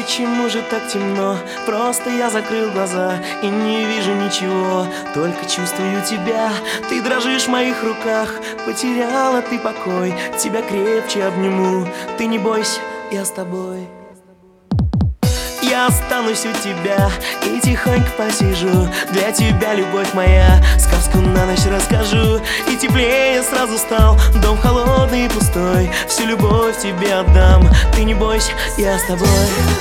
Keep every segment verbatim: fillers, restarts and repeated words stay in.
Почему же так темно? Просто я закрыл глаза и не вижу ничего, только чувствую тебя. Ты дрожишь в моих руках, потеряла ты покой. Тебя крепче обниму, ты не бойся, я с тобой. Я останусь у тебя и тихонько посижу. Для тебя, любовь моя, сказку на ночь расскажу. И теплее сразу стал дом холодный и пустой. Всю любовь тебе отдам, ты не бойся, я с тобой.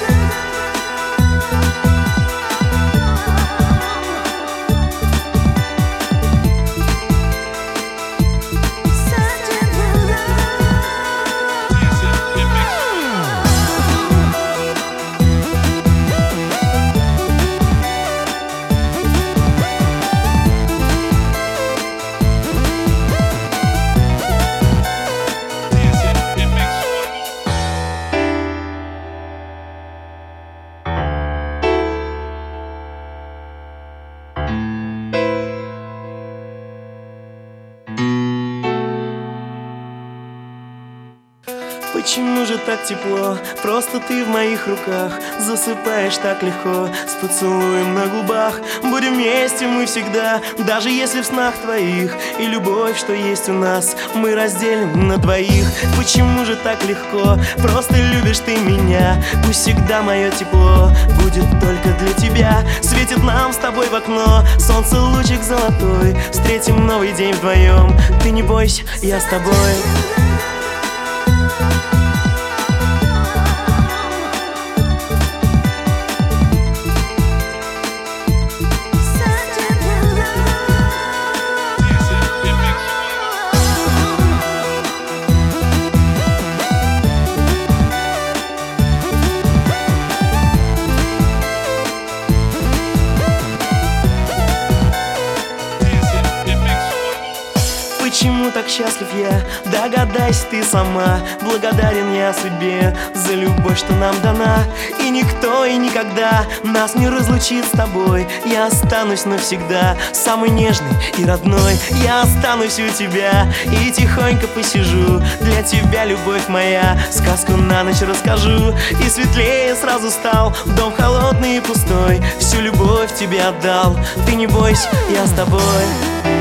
Почему же так тепло? Просто ты в моих руках. Засыпаешь так легко, с поцелуем на губах. Будем вместе мы всегда, даже если в снах твоих. И любовь, что есть у нас, мы разделим на двоих. Почему же так легко? Просто любишь ты меня. Пусть всегда мое тепло будет только для тебя. Светит нам с тобой в окно солнце, лучик золотой. Встретим новый день вдвоем. Ты не бойся, я с тобой. Почему так счастлив я? Догадайся ты сама. Благодарен я судьбе за любовь, что нам дана. И никто и никогда нас не разлучит с тобой. Я останусь навсегда, самый нежный и родной. Я останусь у тебя и тихонько посижу. Для тебя, любовь моя, сказку на ночь расскажу. И светлее сразу стал дом холодный и пустой. Всю любовь тебе отдал, ты не бойся, я с тобой.